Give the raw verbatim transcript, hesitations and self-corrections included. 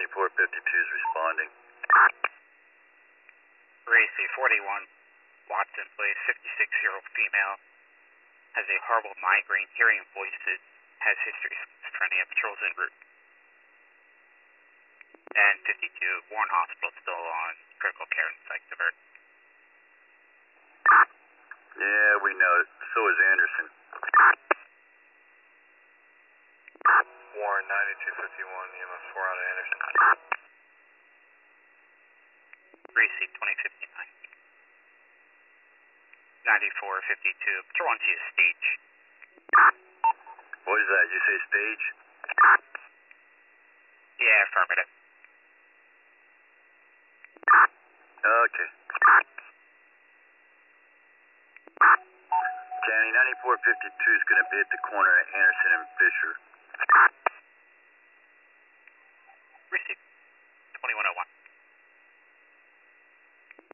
ninety-four fifty-two is responding. Race A forty-one, Watson Place, fifty-six-year-old female, has a horrible migraine, hearing voices, has history of schizophrenia, patrols en route. And fifty-two, Warren Hospital still on critical care and psych divert. Yeah, we know it. So is Anderson. Warren ninety-two fifty-one, E M S four out of Anderson. Receive twenty fifty-nine. ninety-four fifty-two, patrol on to a stage. What is that? Did you say stage? Yeah, affirmative. Okay. County ninety-four fifty-two is going to be at the corner of Anderson and Fisher. Receive.